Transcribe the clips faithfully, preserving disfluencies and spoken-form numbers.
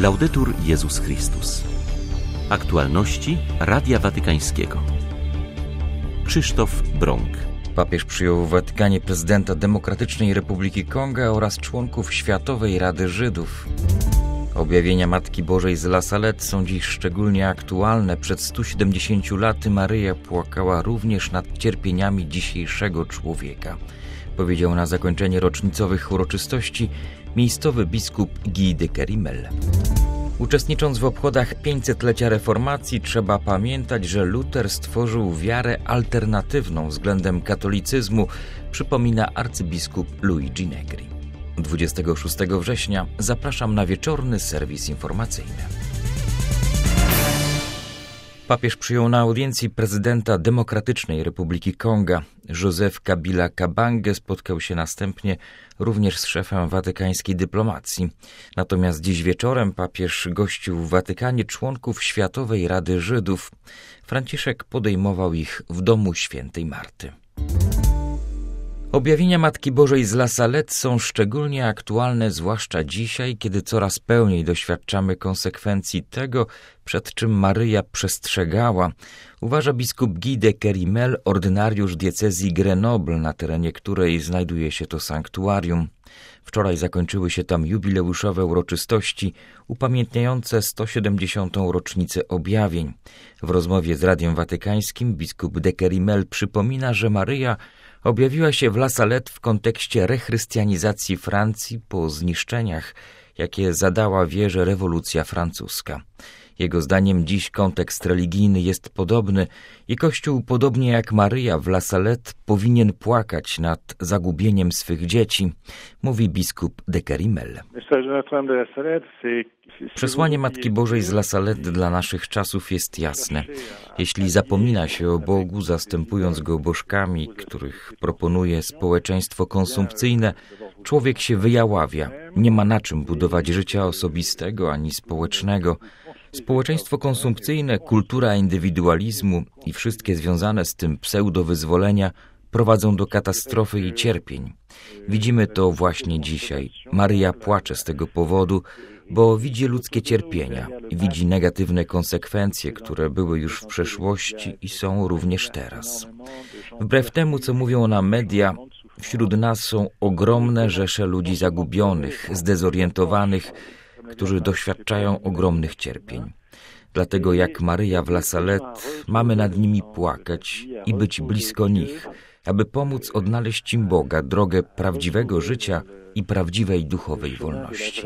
Laudetur Jezus Chrystus. Aktualności Radia Watykańskiego. Krzysztof Brąk. Papież przyjął w Watykanie prezydenta Demokratycznej Republiki Konga oraz członków Światowej Rady Żydów. Objawienia Matki Bożej z La Salette są dziś szczególnie aktualne. Przed stu siedemdziesięciu laty Maryja płakała również nad cierpieniami dzisiejszego człowieka. Powiedział na zakończenie rocznicowych uroczystości miejscowy biskup Guy de Kerimel. Uczestnicząc w obchodach pięćsetlecia reformacji, trzeba pamiętać, że Luter stworzył wiarę alternatywną względem katolicyzmu, przypomina arcybiskup Luigi Negri. dwudziestego szóstego września zapraszam na wieczorny serwis informacyjny. Papież przyjął na audiencji prezydenta Demokratycznej Republiki Konga. Joseph Kabila Kabange spotkał się następnie również z szefem watykańskiej dyplomacji. Natomiast dziś wieczorem papież gościł w Watykanie członków Światowej Rady Żydów. Franciszek podejmował ich w domu świętej Marty. Objawienia Matki Bożej z La Salette są szczególnie aktualne, zwłaszcza dzisiaj, kiedy coraz pełniej doświadczamy konsekwencji tego, przed czym Maryja przestrzegała, uważa biskup Guy de Kerimel, ordynariusz diecezji Grenoble, na terenie której znajduje się to sanktuarium. Wczoraj zakończyły się tam jubileuszowe uroczystości upamiętniające sto siedemdziesiątą rocznicę objawień. W rozmowie z Radiem Watykańskim biskup de Kerimel przypomina, że Maryja objawiła się w La Salette w kontekście rechrystianizacji Francji po zniszczeniach, jakie zadała wierze rewolucja francuska. Jego zdaniem dziś kontekst religijny jest podobny i Kościół, podobnie jak Maryja w La Salette, powinien płakać nad zagubieniem swych dzieci, mówi biskup de Kerimel. Przesłanie Matki Bożej z La Salette dla naszych czasów jest jasne. Jeśli zapomina się o Bogu, zastępując Go bożkami, których proponuje społeczeństwo konsumpcyjne, człowiek się wyjaławia. Nie ma na czym budować życia osobistego ani społecznego. Społeczeństwo konsumpcyjne, kultura indywidualizmu i wszystkie związane z tym pseudowyzwolenia prowadzą do katastrofy i cierpień. Widzimy to właśnie dzisiaj. Maryja płacze z tego powodu, bo widzi ludzkie cierpienia, widzi negatywne konsekwencje, które były już w przeszłości i są również teraz. Wbrew temu, co mówią nam media, wśród nas są ogromne rzesze ludzi zagubionych, zdezorientowanych, którzy doświadczają ogromnych cierpień. Dlatego jak Maryja w La Salette mamy nad nimi płakać i być blisko nich, aby pomóc odnaleźć im Boga, drogę prawdziwego życia i prawdziwej duchowej wolności.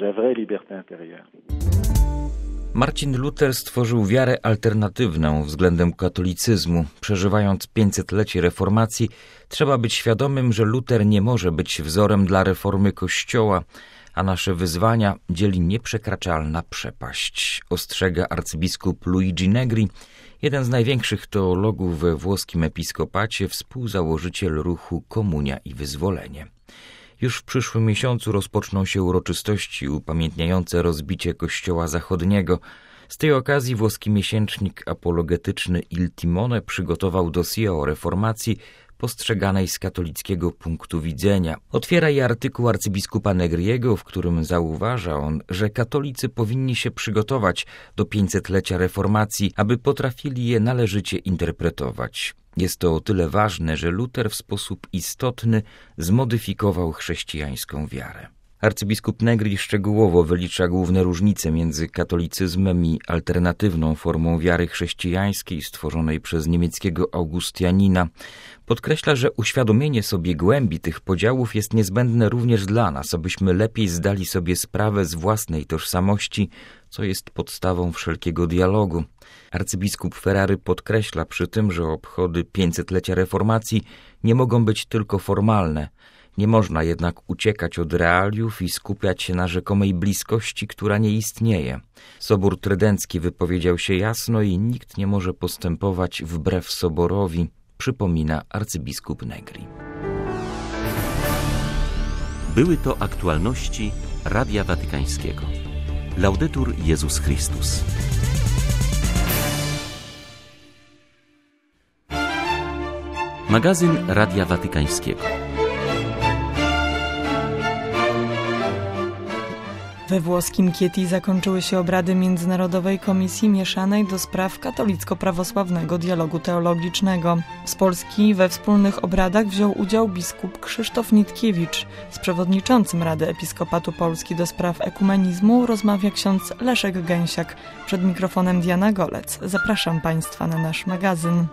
Marcin Luther stworzył wiarę alternatywną względem katolicyzmu. Przeżywając pięćsetlecie reformacji, trzeba być świadomym, że Luther nie może być wzorem dla reformy Kościoła, a nasze wyzwania dzieli nieprzekraczalna przepaść, ostrzega arcybiskup Luigi Negri, jeden z największych teologów we włoskim episkopacie, współzałożyciel ruchu Komunia i Wyzwolenie. Już w przyszłym miesiącu rozpoczną się uroczystości upamiętniające rozbicie Kościoła Zachodniego. Z tej okazji włoski miesięcznik apologetyczny Il Timone przygotował dossier o reformacji postrzeganej z katolickiego punktu widzenia. Otwiera je artykuł arcybiskupa Negriego, w którym zauważa on, że katolicy powinni się przygotować do pięćsetlecia reformacji, aby potrafili je należycie interpretować. Jest to o tyle ważne, że Luter w sposób istotny zmodyfikował chrześcijańską wiarę. Arcybiskup Negri szczegółowo wylicza główne różnice między katolicyzmem i alternatywną formą wiary chrześcijańskiej stworzonej przez niemieckiego Augustianina. Podkreśla, że uświadomienie sobie głębi tych podziałów jest niezbędne również dla nas, abyśmy lepiej zdali sobie sprawę z własnej tożsamości, co jest podstawą wszelkiego dialogu. Arcybiskup Ferrary podkreśla przy tym, że obchody pięćsetlecia reformacji nie mogą być tylko formalne. Nie można jednak uciekać od realiów i skupiać się na rzekomej bliskości, która nie istnieje. Sobór Trydencki wypowiedział się jasno i nikt nie może postępować wbrew Soborowi, przypomina arcybiskup Negri. Były to aktualności Radia Watykańskiego. Laudetur Jezus Chrystus. Magazyn Radia Watykańskiego. We włoskim Chieti zakończyły się obrady Międzynarodowej Komisji Mieszanej do spraw katolicko-prawosławnego dialogu teologicznego. Z Polski we wspólnych obradach wziął udział biskup Krzysztof Nitkiewicz. Z przewodniczącym Rady Episkopatu Polski do spraw ekumenizmu rozmawia ksiądz Leszek Gęsiak. Przed mikrofonem Diana Golec. Zapraszam Państwa na nasz magazyn.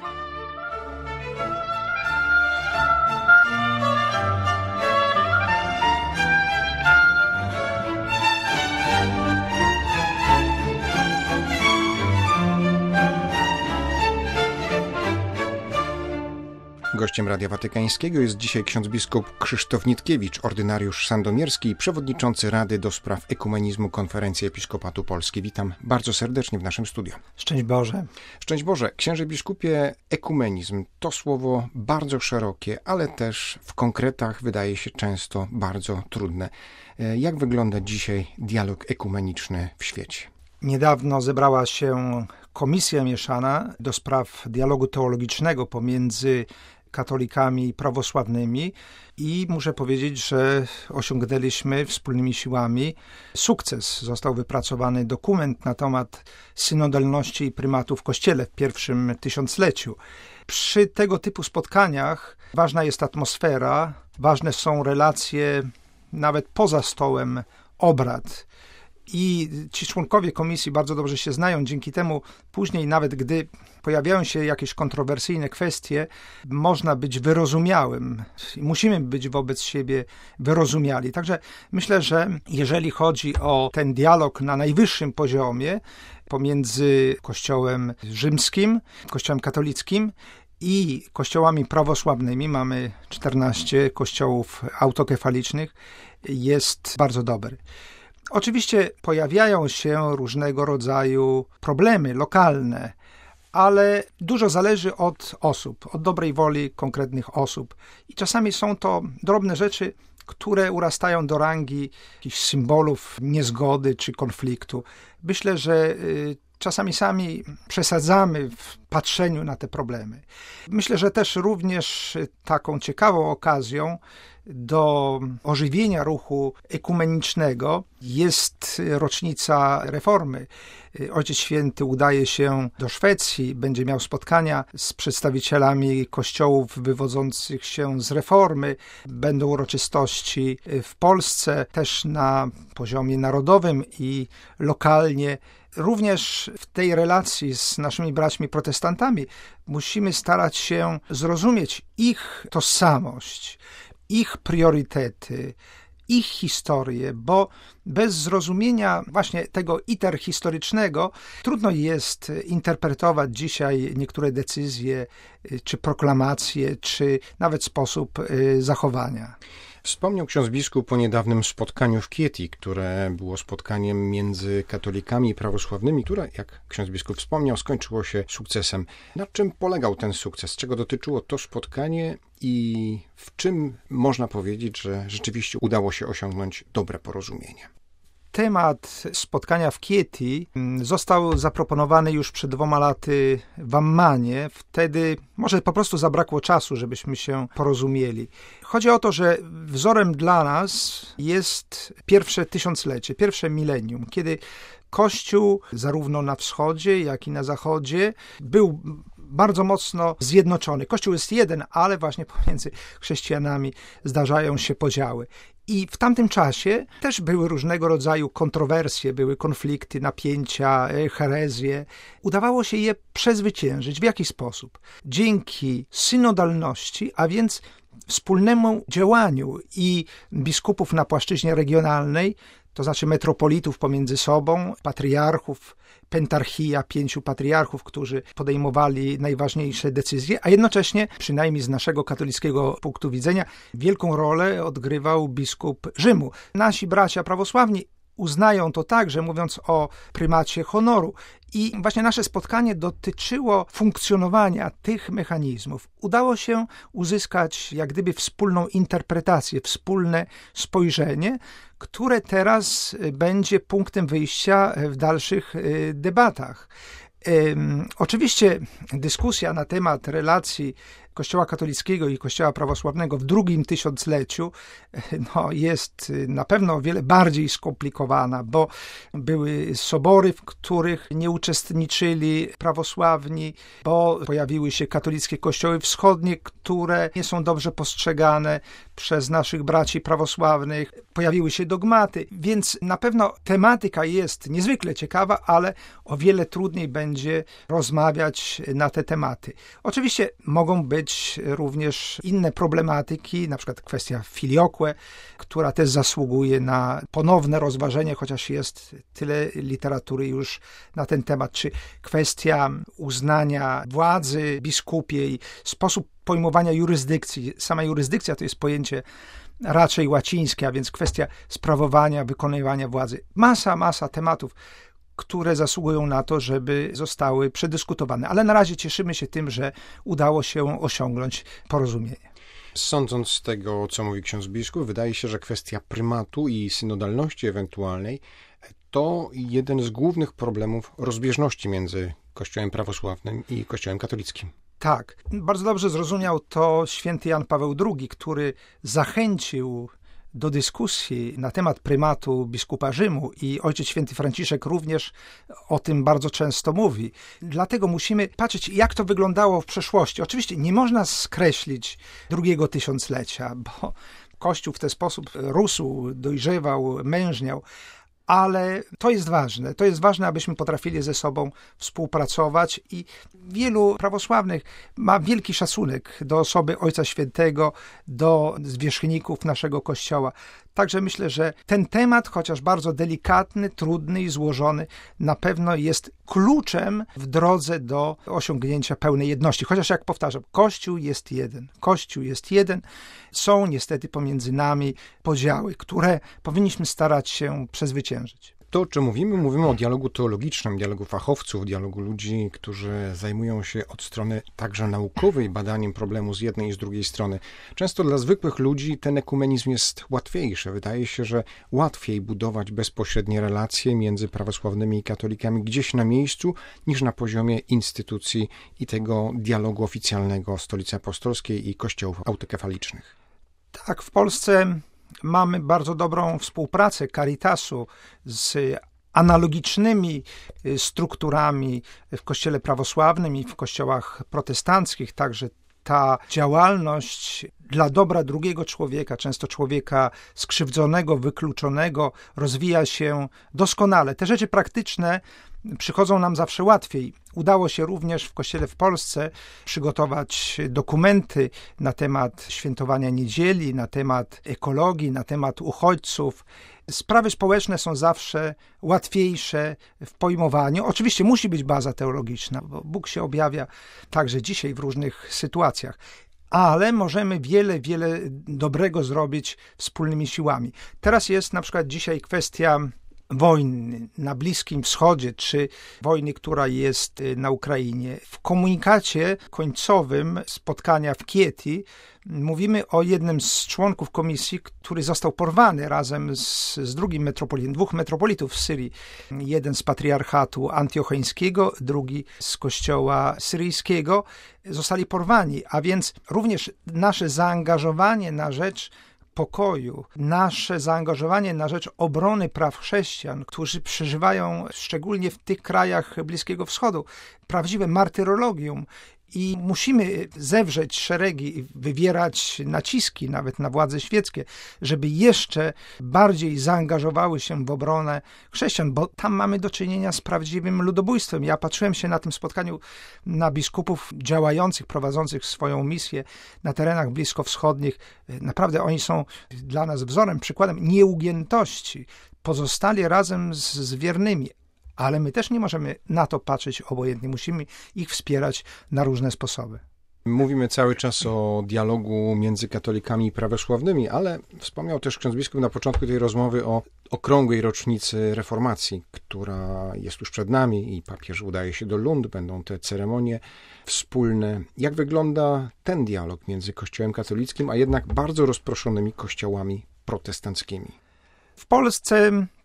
Gościem Radia Watykańskiego jest dzisiaj ksiądz biskup Krzysztof Nitkiewicz, ordynariusz sandomierski i przewodniczący Rady do spraw ekumenizmu Konferencji Episkopatu Polski. Witam bardzo serdecznie w naszym studiu. Szczęść Boże. Szczęść Boże. Księże biskupie, ekumenizm to słowo bardzo szerokie, ale też w konkretach wydaje się często bardzo trudne. Jak wygląda dzisiaj dialog ekumeniczny w świecie? Niedawno zebrała się Komisja Mieszana do spraw dialogu teologicznego pomiędzy katolikami prawosławnymi i muszę powiedzieć, że osiągnęliśmy wspólnymi siłami sukces. Został wypracowany dokument na temat synodalności i prymatu w Kościele w pierwszym tysiącleciu. Przy tego typu spotkaniach ważna jest atmosfera, ważne są relacje nawet poza stołem obrad. I ci członkowie komisji bardzo dobrze się znają, dzięki temu później nawet gdy pojawiają się jakieś kontrowersyjne kwestie, można być wyrozumiałym. Musimy być wobec siebie wyrozumiali. Także myślę, że jeżeli chodzi o ten dialog na najwyższym poziomie pomiędzy Kościołem rzymskim, Kościołem katolickim i kościołami prawosławnymi, mamy czternaście kościołów autokefalicznych, jest bardzo dobry. Oczywiście pojawiają się różnego rodzaju problemy lokalne, ale dużo zależy od osób, od dobrej woli konkretnych osób. I czasami są to drobne rzeczy, które urastają do rangi jakichś symbolów niezgody czy konfliktu. Myślę, że czasami sami przesadzamy w patrzeniu na te problemy. Myślę, że też również taką ciekawą okazją do ożywienia ruchu ekumenicznego jest rocznica reformy. Ojciec Święty udaje się do Szwecji, będzie miał spotkania z przedstawicielami kościołów wywodzących się z reformy. Będą uroczystości w Polsce, też na poziomie narodowym i lokalnie. Również w tej relacji z naszymi braćmi protestantami musimy starać się zrozumieć ich tożsamość, ich priorytety, ich historię, bo bez zrozumienia właśnie tego iter historycznego trudno jest interpretować dzisiaj niektóre decyzje, czy proklamacje, czy nawet sposób zachowania. Wspomniał ksiądz biskup o niedawnym spotkaniu w Chieti, które było spotkaniem między katolikami i prawosławnymi, które, jak ksiądz biskup wspomniał, skończyło się sukcesem. Na czym polegał ten sukces? Czego dotyczyło to spotkanie i w czym można powiedzieć, że rzeczywiście udało się osiągnąć dobre porozumienie? Temat spotkania w Chieti został zaproponowany już przed dwoma laty w Ammanie. Wtedy może po prostu zabrakło czasu, żebyśmy się porozumieli. Chodzi o to, że wzorem dla nas jest pierwsze tysiąclecie, pierwsze milenium, kiedy Kościół zarówno na wschodzie, jak i na zachodzie był bardzo mocno zjednoczony. Kościół jest jeden, ale właśnie pomiędzy chrześcijanami zdarzają się podziały. I w tamtym czasie też były różnego rodzaju kontrowersje, były konflikty, napięcia, herezje. Udawało się je przezwyciężyć. W jaki sposób? Dzięki synodalności, a więc wspólnemu działaniu i biskupów na płaszczyźnie regionalnej, to znaczy metropolitów pomiędzy sobą, patriarchów, pentarchia, pięciu patriarchów, którzy podejmowali najważniejsze decyzje, a jednocześnie, przynajmniej z naszego katolickiego punktu widzenia, wielką rolę odgrywał biskup Rzymu. Nasi bracia prawosławni uznają to także, mówiąc o prymacie honoru. I właśnie nasze spotkanie dotyczyło funkcjonowania tych mechanizmów. Udało się uzyskać jak gdyby wspólną interpretację, wspólne spojrzenie, które teraz będzie punktem wyjścia w dalszych debatach. Oczywiście dyskusja na temat relacji Kościoła katolickiego i Kościoła prawosławnego w drugim tysiącleciu no, jest na pewno o wiele bardziej skomplikowana, bo były sobory, w których nie uczestniczyli prawosławni, bo pojawiły się katolickie kościoły wschodnie, które nie są dobrze postrzegane przez naszych braci prawosławnych. Pojawiły się dogmaty, więc na pewno tematyka jest niezwykle ciekawa, ale o wiele trudniej będzie rozmawiać na te tematy. Oczywiście mogą być również inne problematyki, na przykład kwestia filioque, która też zasługuje na ponowne rozważenie, chociaż jest tyle literatury już na ten temat, czy kwestia uznania władzy biskupiej, sposób pojmowania jurysdykcji. Sama jurysdykcja to jest pojęcie raczej łacińskie, a więc kwestia sprawowania, wykonywania władzy. Masa, masa tematów, które zasługują na to, żeby zostały przedyskutowane. Ale na razie cieszymy się tym, że udało się osiągnąć porozumienie. Sądząc z tego, co mówi ksiądz biskup, wydaje się, że kwestia prymatu i synodalności ewentualnej to jeden z głównych problemów rozbieżności między Kościołem prawosławnym i Kościołem katolickim. Tak, bardzo dobrze zrozumiał to święty Jan Paweł drugi, który zachęcił do dyskusji na temat prymatu biskupa Rzymu i ojciec święty Franciszek również o tym bardzo często mówi. Dlatego musimy patrzeć, jak to wyglądało w przeszłości. Oczywiście nie można skreślić drugiego tysiąclecia, bo Kościół w ten sposób rósł, dojrzewał, mężniał, ale to jest ważne. To jest ważne, abyśmy potrafili ze sobą współpracować i wielu prawosławnych ma wielki szacunek do osoby Ojca Świętego, do zwierzchników naszego Kościoła. Także myślę, że ten temat, chociaż bardzo delikatny, trudny i złożony, na pewno jest kluczem w drodze do osiągnięcia pełnej jedności. Chociaż jak powtarzam, Kościół jest jeden. Kościół jest jeden. Są niestety pomiędzy nami podziały, które powinniśmy starać się przezwyciężyć. To, o czym mówimy, mówimy o dialogu teologicznym, dialogu fachowców, dialogu ludzi, którzy zajmują się od strony także naukowej badaniem problemu z jednej i z drugiej strony. Często dla zwykłych ludzi ten ekumenizm jest łatwiejszy. Wydaje się, że łatwiej budować bezpośrednie relacje między prawosławnymi i katolikami gdzieś na miejscu, niż na poziomie instytucji i tego dialogu oficjalnego Stolicy Apostolskiej i kościołów autokefalicznych. Tak, w Polsce mamy bardzo dobrą współpracę Caritasu z analogicznymi strukturami w Kościele prawosławnym i w kościołach protestanckich. Także ta działalność dla dobra drugiego człowieka, często człowieka skrzywdzonego, wykluczonego, rozwija się doskonale. Te rzeczy praktyczne przychodzą nam zawsze łatwiej. Udało się również w Kościele w Polsce przygotować dokumenty na temat świętowania niedzieli, na temat ekologii, na temat uchodźców. Sprawy społeczne są zawsze łatwiejsze w pojmowaniu. Oczywiście musi być baza teologiczna, bo Bóg się objawia także dzisiaj w różnych sytuacjach. Ale możemy wiele, wiele dobrego zrobić wspólnymi siłami. Teraz jest na przykład dzisiaj kwestia wojny na Bliskim Wschodzie, czy wojny, która jest na Ukrainie. W komunikacie końcowym spotkania w Chieti mówimy o jednym z członków komisji, który został porwany razem z, z drugim metropolitem, dwóch metropolitów w Syrii. Jeden z patriarchatu antiocheńskiego, drugi z kościoła syryjskiego. Zostali porwani, a więc również nasze zaangażowanie na rzecz pokoju, nasze zaangażowanie na rzecz obrony praw chrześcijan, którzy przeżywają szczególnie w tych krajach Bliskiego Wschodu prawdziwe martyrologium i musimy zewrzeć szeregi, wywierać naciski nawet na władze świeckie, żeby jeszcze bardziej zaangażowały się w obronę chrześcijan, bo tam mamy do czynienia z prawdziwym ludobójstwem. Ja patrzyłem się na tym spotkaniu na biskupów działających, prowadzących swoją misję na terenach bliskowschodnich. Naprawdę oni są dla nas wzorem, przykładem nieugiętości. Pozostali razem z, z wiernymi. Ale my też nie możemy na to patrzeć obojętnie. Musimy ich wspierać na różne sposoby. Mówimy cały czas o dialogu między katolikami i prawosławnymi, ale wspomniał też ksiądz biskup na początku tej rozmowy o okrągłej rocznicy reformacji, która jest już przed nami i papież udaje się do Lund, będą te ceremonie wspólne. Jak wygląda ten dialog między Kościołem katolickim, a jednak bardzo rozproszonymi kościołami protestanckimi? W Polsce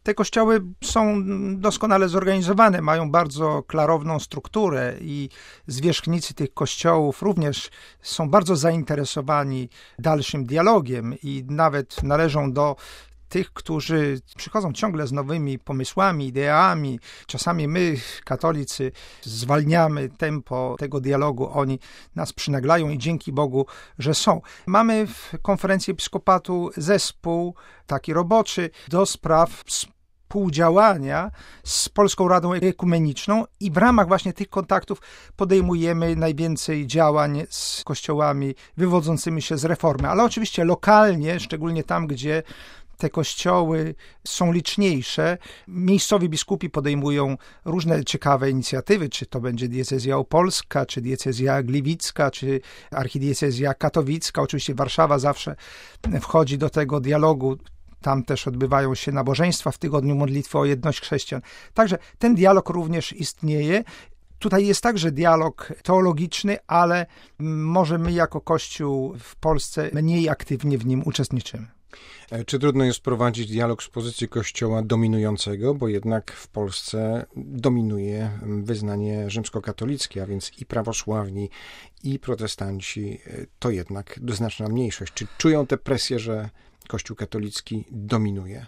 Te kościoły są doskonale zorganizowane, mają bardzo klarowną strukturę i zwierzchnicy tych kościołów również są bardzo zainteresowani dalszym dialogiem i nawet należą do tych, którzy przychodzą ciągle z nowymi pomysłami, ideami. Czasami my, katolicy, zwalniamy tempo tego dialogu, oni nas przynaglają i dzięki Bogu, że są. Mamy w konferencji episkopatu zespół taki roboczy do spraw współdziałania z Polską Radą Ekumeniczną i w ramach właśnie tych kontaktów podejmujemy najwięcej działań z kościołami wywodzącymi się z reformy, ale oczywiście lokalnie, szczególnie tam, gdzie te kościoły są liczniejsze. Miejscowi biskupi podejmują różne ciekawe inicjatywy, czy to będzie diecezja opolska, czy diecezja gliwicka, czy archidiecezja katowicka. Oczywiście Warszawa zawsze wchodzi do tego dialogu. Tam też odbywają się nabożeństwa w tygodniu modlitwy o jedność chrześcijan. Także ten dialog również istnieje. Tutaj jest także dialog teologiczny, ale może my jako Kościół w Polsce mniej aktywnie w nim uczestniczymy. Czy trudno jest prowadzić dialog z pozycji kościoła dominującego, bo jednak w Polsce dominuje wyznanie rzymskokatolickie, a więc i prawosławni, i protestanci to jednak znaczna mniejszość. Czy czują tę presję, że Kościół katolicki dominuje?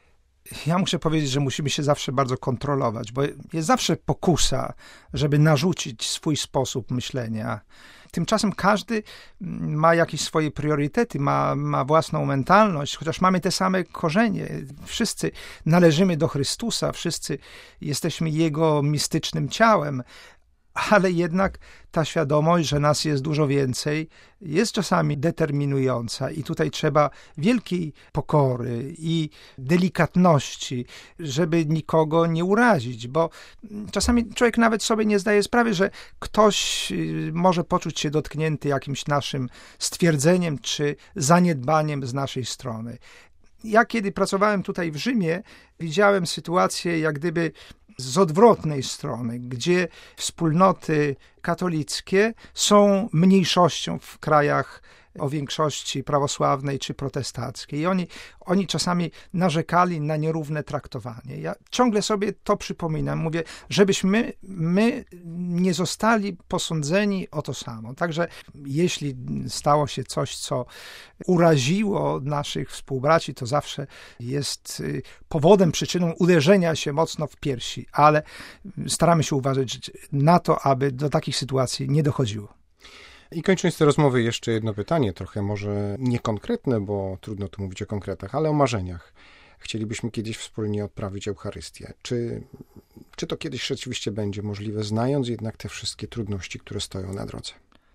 Ja muszę powiedzieć, że musimy się zawsze bardzo kontrolować, bo jest zawsze pokusa, żeby narzucić swój sposób myślenia. Tymczasem każdy ma jakieś swoje priorytety, ma, ma własną mentalność, chociaż mamy te same korzenie. Wszyscy należymy do Chrystusa, wszyscy jesteśmy Jego mistycznym ciałem, ale jednak ta świadomość, że nas jest dużo więcej, jest czasami determinująca i tutaj trzeba wielkiej pokory i delikatności, żeby nikogo nie urazić, bo czasami człowiek nawet sobie nie zdaje sprawy, że ktoś może poczuć się dotknięty jakimś naszym stwierdzeniem czy zaniedbaniem z naszej strony. Ja kiedy pracowałem tutaj w Rzymie, widziałem sytuację jak gdyby z odwrotnej strony, gdzie wspólnoty katolickie są mniejszością w krajach o większości prawosławnej czy protestackiej. I oni, oni czasami narzekali na nierówne traktowanie. Ja ciągle sobie to przypominam. Mówię, żebyśmy my nie zostali posądzeni o to samo. Także jeśli stało się coś, co uraziło naszych współbraci, to zawsze jest powodem, przyczyną uderzenia się mocno w piersi. Ale staramy się uważać na to, aby do takich sytuacji nie dochodziło. I kończąc tę rozmowę, jeszcze jedno pytanie, trochę może niekonkretne, bo trudno tu mówić o konkretach, ale o marzeniach. Chcielibyśmy kiedyś wspólnie odprawić Eucharystię. Czy, czy to kiedyś rzeczywiście będzie możliwe, znając jednak te wszystkie trudności, które stoją na drodze?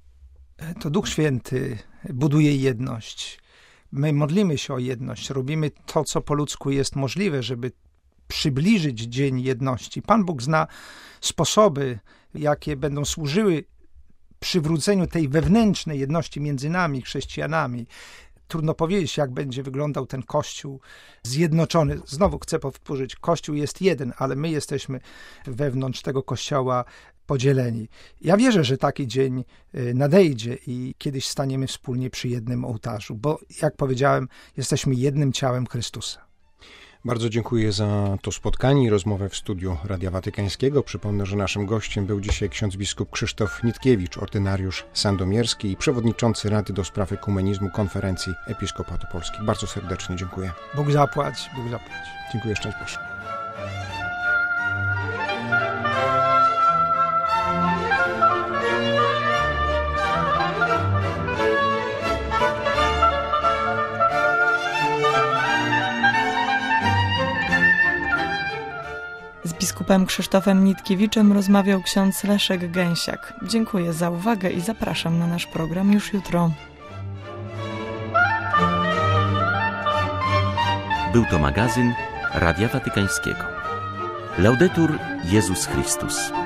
To Duch Święty buduje jedność. My modlimy się o jedność, robimy to, co po ludzku jest możliwe, żeby przybliżyć Dzień Jedności. Pan Bóg zna sposoby, jakie będą służyły przywróceniu tej wewnętrznej jedności między nami, chrześcijanami. Trudno powiedzieć, jak będzie wyglądał ten Kościół zjednoczony. Znowu chcę powtórzyć, Kościół jest jeden, ale my jesteśmy wewnątrz tego Kościoła podzieleni. Ja wierzę, że taki dzień nadejdzie i kiedyś staniemy wspólnie przy jednym ołtarzu, bo jak powiedziałem, jesteśmy jednym ciałem Chrystusa. Bardzo dziękuję za to spotkanie i rozmowę w studiu Radia Watykańskiego. Przypomnę, że naszym gościem był dzisiaj ksiądz biskup Krzysztof Nitkiewicz, ordynariusz sandomierski i przewodniczący Rady do Spraw Ekumenizmu Konferencji Episkopatu Polski. Bardzo serdecznie dziękuję. Bóg zapłać, Bóg zapłać. Dziękuję, szczęść Boże. Z biskupem Krzysztofem Nitkiewiczem rozmawiał ksiądz Leszek Gęsiak. Dziękuję za uwagę i zapraszam na nasz program już jutro. Był to magazyn Radia Watykańskiego. Laudetur Jezus Chrystus.